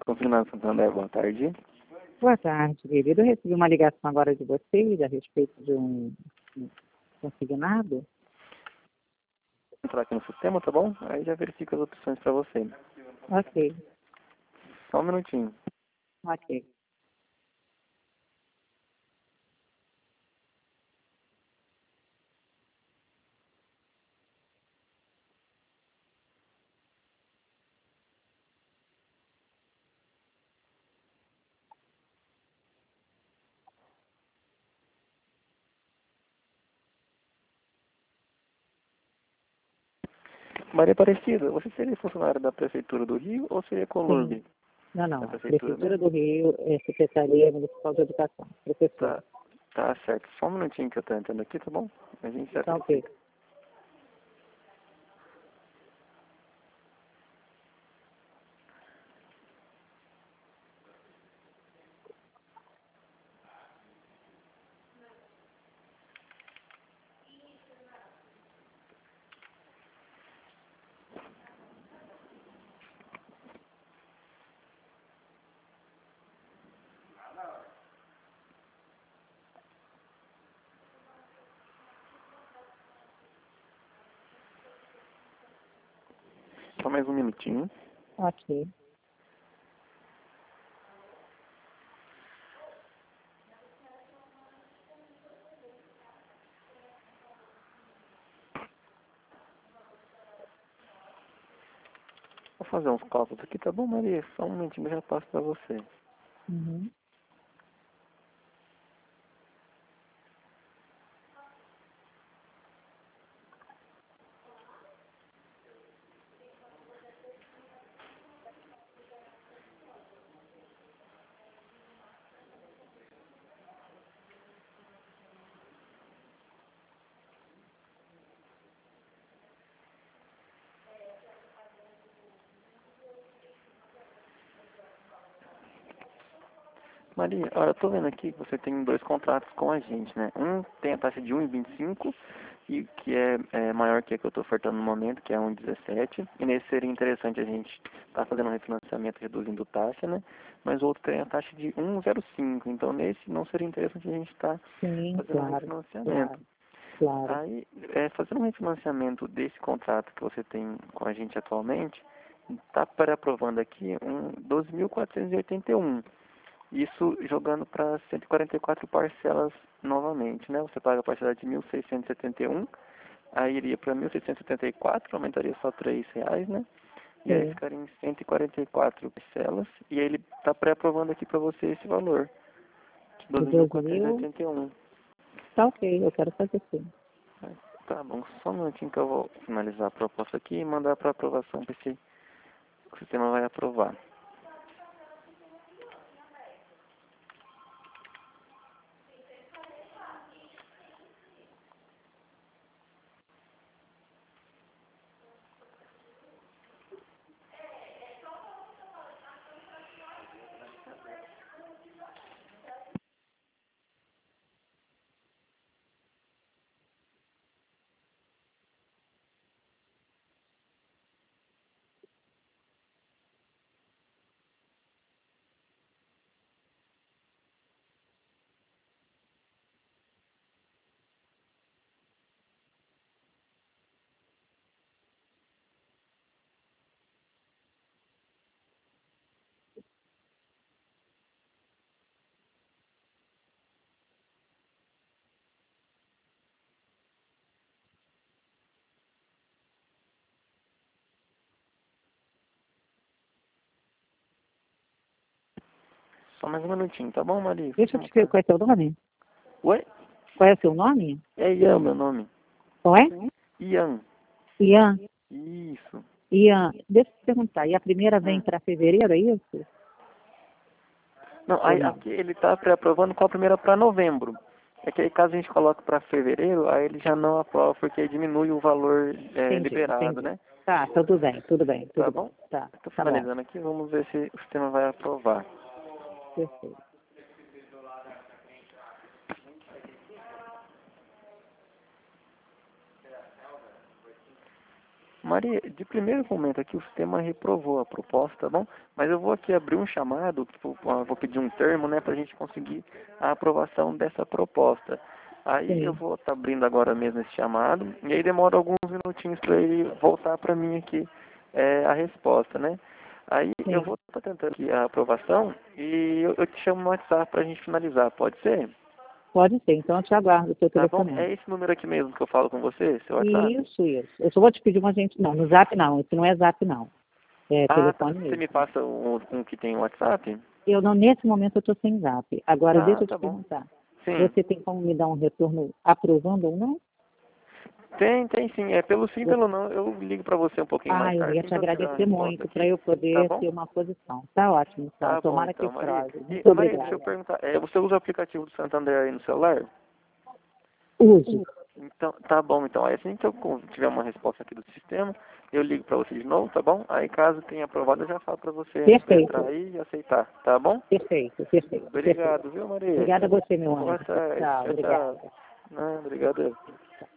Confinado Santander, boa tarde. Boa tarde, querido. Eu recebi uma ligação agora de vocês a respeito de um consignado. Vou entrar aqui no sistema, tá bom? Aí já verifico as opções para você. Ok, Só um minutinho. ok. Maria Aparecida, você seria funcionária da Prefeitura do Rio ou seria Sim. Colurb? Não. Da A Prefeitura Prefeitura mesmo? do Rio é Secretaria Municipal de Educação. Professora. Tá certo. Só um minutinho que eu tô entrando aqui, tá bom? A gente já Tá ok. verifica. Só mais um minutinho. Ok. Vou fazer uns cálculos aqui, tá bom, Maria? Só um minutinho, eu já passo pra você. Uhum. Maria, olha, eu tô vendo aqui que você tem dois contratos com a gente, né? Um tem a taxa de 1,25 e que é maior que a que eu estou ofertando no momento, que é 1,17. E nesse seria interessante a gente estar fazendo um refinanciamento reduzindo taxa, né? Mas o outro tem a taxa de 1,05. Então nesse não seria interessante a gente estar Sim, fazendo um claro, refinanciamento. claro, claro. Aí, fazendo um refinanciamento desse contrato que você tem com a gente atualmente, está pré-aprovando aqui um 12.481. Isso jogando para 144 parcelas novamente, né? Você paga a parcela de 1.671, aí iria para 1.674, aumentaria só R$ 3, né? E aí Sim. ficaria em 144 parcelas, e aí ele está pré-aprovando aqui para você esse valor, de De 2.000. 12.481. Tá ok, eu quero fazer sim. Tá bom, só um minutinho que eu vou finalizar a proposta aqui e mandar para aprovação, para se o sistema vai aprovar. Só mais um minutinho, tá bom, Maria? O Deixa eu te sistema escrever tá... qual é seu nome. Oi? Qual é o seu nome? É Ian, meu nome. Qual é? Ian. Ian. Isso. Ian, deixa eu te perguntar. E a primeira vem Hum. para fevereiro, é isso? Não, Ou aí não? aqui ele tá pré-aprovando com a primeira para novembro. É que aí caso a gente coloque para fevereiro, aí ele já não aprova porque aí diminui o valor Entendi, liberado, entendi. né? Tá, tudo bem, tudo bem, Tá tudo bem. bom? Tá, Estou tá bom. finalizando aqui, vamos ver se o sistema vai aprovar. Perfeito. Mas Maria, de primeiro momento aqui o sistema reprovou a proposta, tá bom? Mas eu vou aqui abrir um chamado, vou pedir um termo, né, para a gente conseguir a aprovação dessa proposta. Aí Sim. eu vou estar abrindo agora mesmo esse chamado, e aí demora alguns minutinhos para ele voltar para mim aqui a resposta, né? Aí Sim. eu vou estar tentando aqui a aprovação e eu te chamo no WhatsApp para a gente finalizar, pode ser? Pode ser, então eu te aguardo o seu Tá bom? telefonema. É esse número aqui mesmo que eu falo com você, seu WhatsApp? Isso. Eu só vou te pedir uma gente. Não, no Zap não, esse não é Zap não. É Ah, tá. telefone Você me mesmo. passa um que tem WhatsApp? Eu não, nesse momento eu estou sem Zap. Agora, Ah, deixa eu te tá bom. perguntar. Sim. Você tem como me dar um retorno aprovando ou não? Tem sim. É pelo sim, pelo não. Eu ligo pra você um pouquinho mais Eu tarde, ia assim te que eu tiver uma agradecer resposta muito para aqui. eu Tá poder bom? ter uma posição. Tá ótimo, então. Tá bom, Tomara que então, Maria. prove. E, Muito Maria, deixa eu obrigada. perguntar. Você usa o aplicativo do Santander aí no celular? Use. Então, tá bom, então. Aí assim que eu tiver uma resposta aqui do sistema, eu ligo pra você de novo, tá bom? Aí caso tenha aprovado, eu já falo pra você entrar Perfeito. aí e aceitar, tá bom? Perfeito. Obrigado, viu, Maria? Obrigada a você, meu Boa anjo. tarde. Tchau. Tchau, Obrigada. tchau. Não, obrigado.